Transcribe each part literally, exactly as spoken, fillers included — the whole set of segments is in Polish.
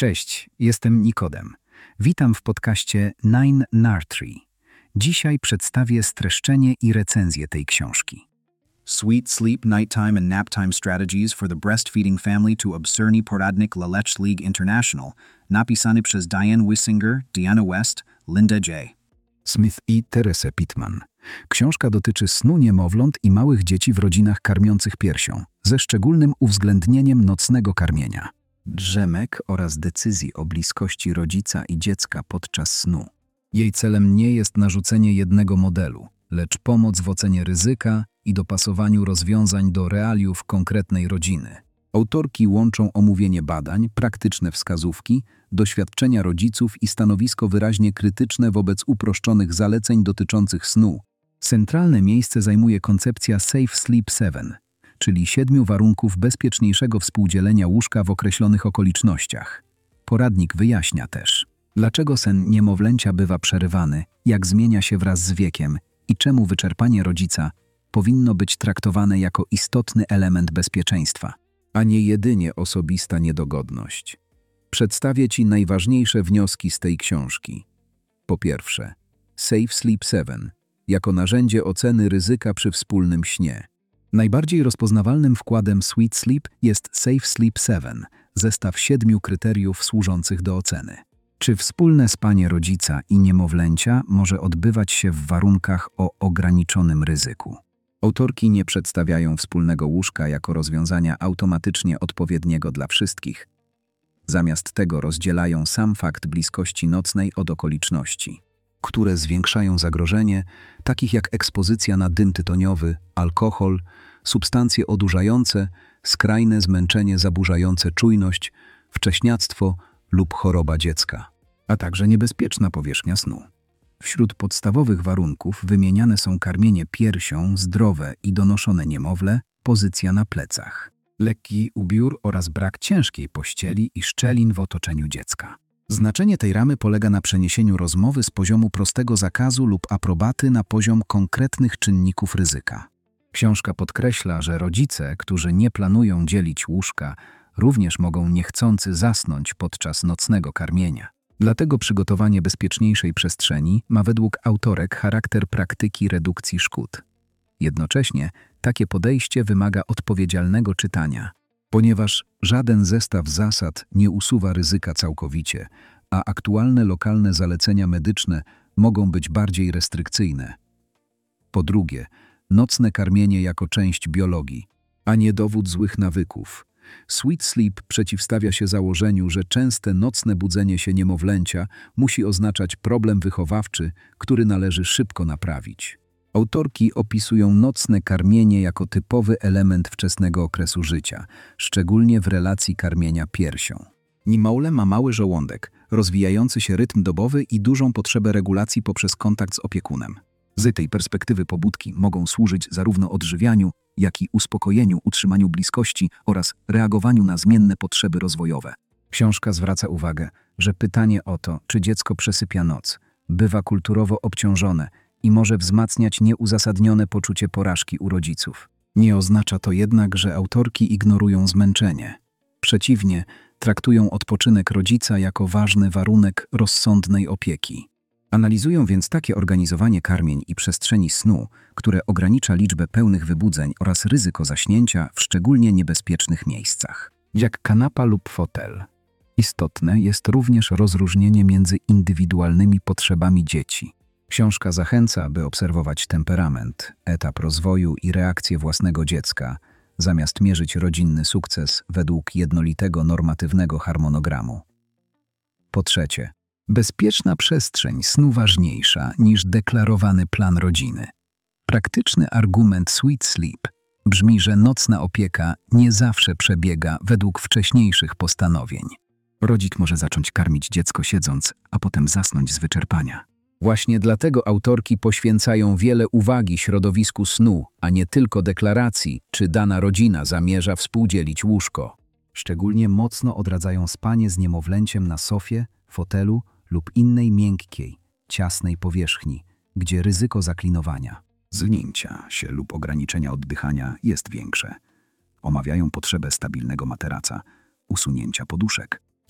Cześć, jestem Nikodem. Witam w podcaście Nine Nursery. Dzisiaj przedstawię streszczenie i recenzję tej książki. Sweet Sleep Nighttime and Naptime Strategies for the Breastfeeding Family to Obszerny Poradnik Laleczny League International, napisany przez Diane Wissinger, Diana West, Linda J. Smith i Teresę Pittman. Książka dotyczy snu niemowląt i małych dzieci w rodzinach karmiących piersią, ze szczególnym uwzględnieniem nocnego karmienia, drzemek oraz decyzji o bliskości rodzica i dziecka podczas snu. Jej celem nie jest narzucenie jednego modelu, lecz pomoc w ocenie ryzyka i dopasowaniu rozwiązań do realiów konkretnej rodziny. Autorki łączą omówienie badań, praktyczne wskazówki, doświadczenia rodziców i stanowisko wyraźnie krytyczne wobec uproszczonych zaleceń dotyczących snu. Centralne miejsce zajmuje koncepcja Safe Sleep siedem, czyli siedmiu warunków bezpieczniejszego współdzielenia łóżka w określonych okolicznościach. Poradnik wyjaśnia też, dlaczego sen niemowlęcia bywa przerywany, jak zmienia się wraz z wiekiem i czemu wyczerpanie rodzica powinno być traktowane jako istotny element bezpieczeństwa, a nie jedynie osobista niedogodność. Przedstawię Ci najważniejsze wnioski z tej książki. Po pierwsze, Safe Sleep siedem jako narzędzie oceny ryzyka przy wspólnym śnie. Najbardziej rozpoznawalnym wkładem Sweet Sleep jest Safe Sleep siedem, zestaw siedmiu kryteriów służących do oceny. Czy wspólne spanie rodzica i niemowlęcia może odbywać się w warunkach o ograniczonym ryzyku? Autorki nie przedstawiają wspólnego łóżka jako rozwiązania automatycznie odpowiedniego dla wszystkich. Zamiast tego rozdzielają sam fakt bliskości nocnej od okoliczności, które zwiększają zagrożenie, takich jak ekspozycja na dym tytoniowy, alkohol, substancje odurzające, skrajne zmęczenie zaburzające czujność, wcześniactwo lub choroba dziecka, a także niebezpieczna powierzchnia snu. Wśród podstawowych warunków wymieniane są karmienie piersią, zdrowe i donoszone niemowlę, pozycja na plecach, lekki ubiór oraz brak ciężkiej pościeli i szczelin w otoczeniu dziecka. Znaczenie tej ramy polega na przeniesieniu rozmowy z poziomu prostego zakazu lub aprobaty na poziom konkretnych czynników ryzyka. Książka podkreśla, że rodzice, którzy nie planują dzielić łóżka, również mogą niechcący zasnąć podczas nocnego karmienia. Dlatego przygotowanie bezpieczniejszej przestrzeni ma według autorek charakter praktyki redukcji szkód. Jednocześnie takie podejście wymaga odpowiedzialnego czytania, ponieważ żaden zestaw zasad nie usuwa ryzyka całkowicie, a aktualne lokalne zalecenia medyczne mogą być bardziej restrykcyjne. Po drugie, nocne karmienie jako część biologii, a nie dowód złych nawyków. Sweet Sleep przeciwstawia się założeniu, że częste nocne budzenie się niemowlęcia musi oznaczać problem wychowawczy, który należy szybko naprawić. Autorki opisują nocne karmienie jako typowy element wczesnego okresu życia, szczególnie w relacji karmienia piersią. Niemowlę ma mały żołądek, rozwijający się rytm dobowy i dużą potrzebę regulacji poprzez kontakt z opiekunem. Z tej perspektywy pobudki mogą służyć zarówno odżywianiu, jak i uspokojeniu, utrzymaniu bliskości oraz reagowaniu na zmienne potrzeby rozwojowe. Książka zwraca uwagę, że pytanie o to, czy dziecko przesypia noc, bywa kulturowo obciążone i może wzmacniać nieuzasadnione poczucie porażki u rodziców. Nie oznacza to jednak, że autorki ignorują zmęczenie. Przeciwnie, traktują odpoczynek rodzica jako ważny warunek rozsądnej opieki. Analizują więc takie organizowanie karmień i przestrzeni snu, które ogranicza liczbę pełnych wybudzeń oraz ryzyko zaśnięcia w szczególnie niebezpiecznych miejscach, jak kanapa lub fotel. Istotne jest również rozróżnienie między indywidualnymi potrzebami dzieci. Książka zachęca, by obserwować temperament, etap rozwoju i reakcję własnego dziecka, zamiast mierzyć rodzinny sukces według jednolitego normatywnego harmonogramu. Po trzecie, bezpieczna przestrzeń snu ważniejsza niż deklarowany plan rodziny. Praktyczny argument Sweet Sleep brzmi, że nocna opieka nie zawsze przebiega według wcześniejszych postanowień. Rodzic może zacząć karmić dziecko siedząc, a potem zasnąć z wyczerpania. Właśnie dlatego autorki poświęcają wiele uwagi środowisku snu, a nie tylko deklaracji, czy dana rodzina zamierza współdzielić łóżko. Szczególnie mocno odradzają spanie z niemowlęciem na sofie, fotelu lub innej miękkiej, ciasnej powierzchni, gdzie ryzyko zaklinowania, zgnięcia się lub ograniczenia oddychania jest większe. Omawiają potrzebę stabilnego materaca, usunięcia poduszek,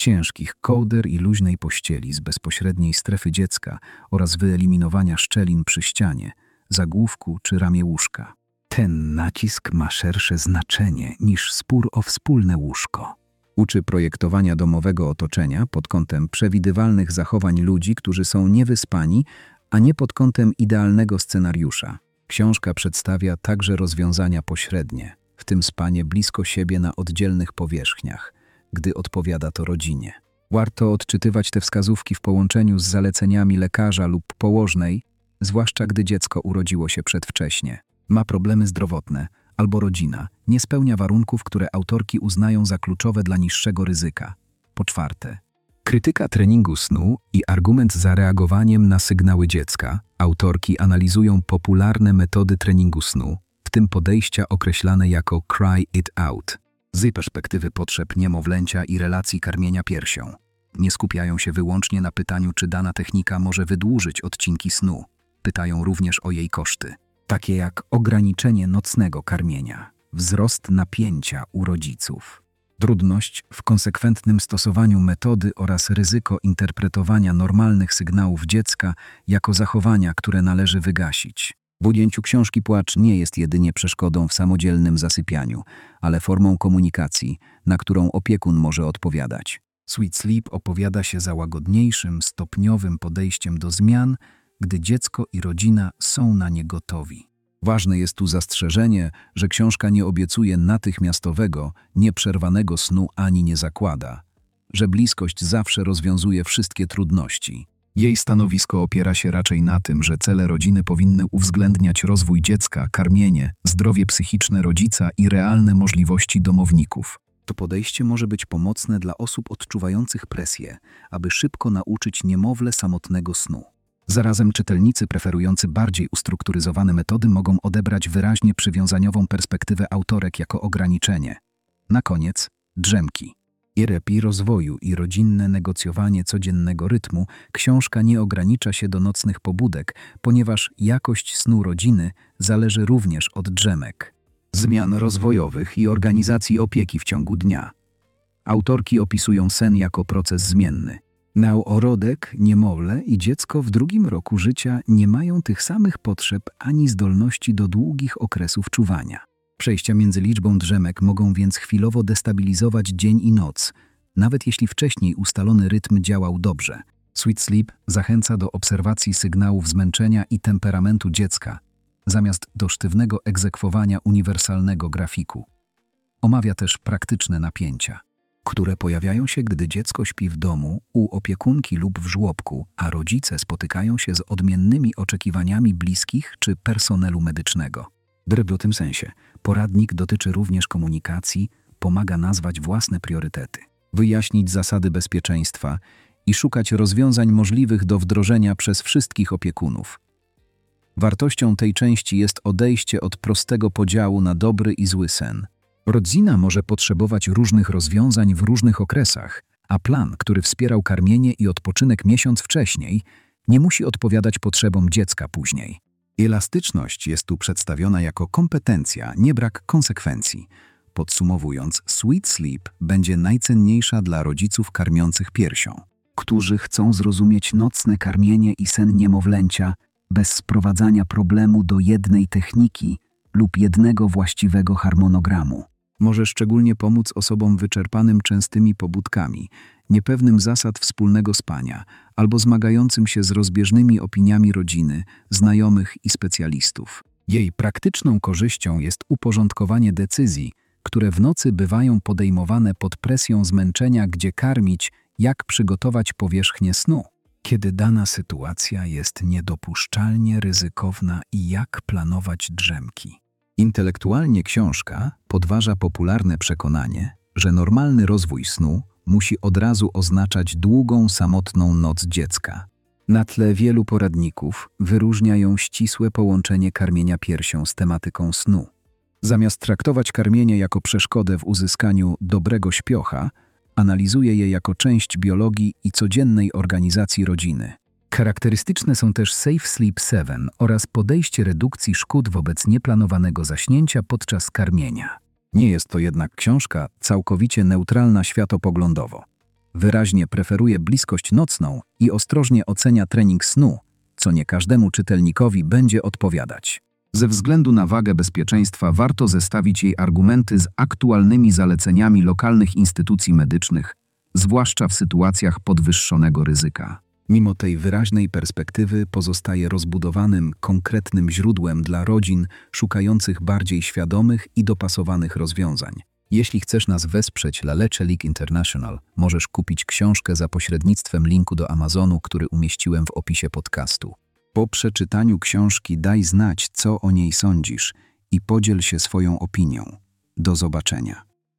ciężkich kołder i luźnej pościeli z bezpośredniej strefy dziecka oraz wyeliminowania szczelin przy ścianie, zagłówku czy ramię łóżka. Ten nacisk ma szersze znaczenie niż spór o wspólne łóżko. Uczy projektowania domowego otoczenia pod kątem przewidywalnych zachowań ludzi, którzy są niewyspani, a nie pod kątem idealnego scenariusza. Książka przedstawia także rozwiązania pośrednie, w tym spanie blisko siebie na oddzielnych powierzchniach, gdy odpowiada to rodzinie. Warto odczytywać te wskazówki w połączeniu z zaleceniami lekarza lub położnej, zwłaszcza gdy dziecko urodziło się przedwcześnie, ma problemy zdrowotne albo rodzina nie spełnia warunków, które autorki uznają za kluczowe dla niższego ryzyka. Po czwarte, krytyka treningu snu i argument za reagowaniem na sygnały dziecka. Autorki analizują popularne metody treningu snu, w tym podejścia określane jako cry it out, z perspektywy potrzeb niemowlęcia i relacji karmienia piersią. Nie skupiają się wyłącznie na pytaniu, czy dana technika może wydłużyć odcinki snu. Pytają również o jej koszty, takie jak ograniczenie nocnego karmienia, wzrost napięcia u rodziców, trudność w konsekwentnym stosowaniu metody oraz ryzyko interpretowania normalnych sygnałów dziecka jako zachowania, które należy wygasić. W ujęciu książki płacz nie jest jedynie przeszkodą w samodzielnym zasypianiu, ale formą komunikacji, na którą opiekun może odpowiadać. Sweet Sleep opowiada się za łagodniejszym, stopniowym podejściem do zmian, gdy dziecko i rodzina są na nie gotowi. Ważne jest tu zastrzeżenie, że książka nie obiecuje natychmiastowego, nieprzerwanego snu ani nie zakłada, że bliskość zawsze rozwiązuje wszystkie trudności. Jej stanowisko opiera się raczej na tym, że cele rodziny powinny uwzględniać rozwój dziecka, karmienie, zdrowie psychiczne rodzica i realne możliwości domowników. To podejście może być pomocne dla osób odczuwających presję, aby szybko nauczyć niemowlę samotnego snu. Zarazem czytelnicy preferujący bardziej ustrukturyzowane metody mogą odebrać wyraźnie przywiązaniową perspektywę autorek jako ograniczenie. Na koniec, drzemki. I repi rozwoju i rodzinne negocjowanie codziennego rytmu, książka nie ogranicza się do nocnych pobudek, ponieważ jakość snu rodziny zależy również od drzemek, zmian rozwojowych i organizacji opieki w ciągu dnia. Autorki opisują sen jako proces zmienny. Neorodek, niemowlę i dziecko w drugim roku życia nie mają tych samych potrzeb ani zdolności do długich okresów czuwania. Przejścia między liczbą drzemek mogą więc chwilowo destabilizować dzień i noc, nawet jeśli wcześniej ustalony rytm działał dobrze. Sweet Sleep zachęca do obserwacji sygnałów zmęczenia i temperamentu dziecka, zamiast do sztywnego egzekwowania uniwersalnego grafiku. Omawia też praktyczne napięcia, które pojawiają się, gdy dziecko śpi w domu, u opiekunki lub w żłobku, a rodzice spotykają się z odmiennymi oczekiwaniami bliskich czy personelu medycznego. W tym sensie poradnik dotyczy również komunikacji, pomaga nazwać własne priorytety, wyjaśnić zasady bezpieczeństwa i szukać rozwiązań możliwych do wdrożenia przez wszystkich opiekunów. Wartością tej części jest odejście od prostego podziału na dobry i zły sen. Rodzina może potrzebować różnych rozwiązań w różnych okresach, a plan, który wspierał karmienie i odpoczynek miesiąc wcześniej, nie musi odpowiadać potrzebom dziecka później. Elastyczność jest tu przedstawiona jako kompetencja, nie brak konsekwencji. Podsumowując, Sweet Sleep będzie najcenniejsza dla rodziców karmiących piersią, którzy chcą zrozumieć nocne karmienie i sen niemowlęcia bez sprowadzania problemu do jednej techniki lub jednego właściwego harmonogramu. Może szczególnie pomóc osobom wyczerpanym częstymi pobudkami, niepewnym zasad wspólnego spania albo zmagającym się z rozbieżnymi opiniami rodziny, znajomych i specjalistów. Jej praktyczną korzyścią jest uporządkowanie decyzji, które w nocy bywają podejmowane pod presją zmęczenia, gdzie karmić, jak przygotować powierzchnię snu, kiedy dana sytuacja jest niedopuszczalnie ryzykowna i jak planować drzemki. Intelektualnie książka podważa popularne przekonanie, że normalny rozwój snu musi od razu oznaczać długą, samotną noc dziecka. Na tle wielu poradników wyróżnia ją ścisłe połączenie karmienia piersią z tematyką snu. Zamiast traktować karmienie jako przeszkodę w uzyskaniu dobrego śpiocha, analizuje je jako część biologii i codziennej organizacji rodziny. Charakterystyczne są też Safe Sleep siedem oraz podejście redukcji szkód wobec nieplanowanego zaśnięcia podczas karmienia. Nie jest to jednak książka całkowicie neutralna światopoglądowo. Wyraźnie preferuje bliskość nocną i ostrożnie ocenia trening snu, co nie każdemu czytelnikowi będzie odpowiadać. Ze względu na wagę bezpieczeństwa warto zestawić jej argumenty z aktualnymi zaleceniami lokalnych instytucji medycznych, zwłaszcza w sytuacjach podwyższonego ryzyka. Mimo tej wyraźnej perspektywy pozostaje rozbudowanym, konkretnym źródłem dla rodzin szukających bardziej świadomych i dopasowanych rozwiązań. Jeśli chcesz nas wesprzeć La Leche League International, możesz kupić książkę za pośrednictwem linku do Amazonu, który umieściłem w opisie podcastu. Po przeczytaniu książki daj znać, co o niej sądzisz i podziel się swoją opinią. Do zobaczenia.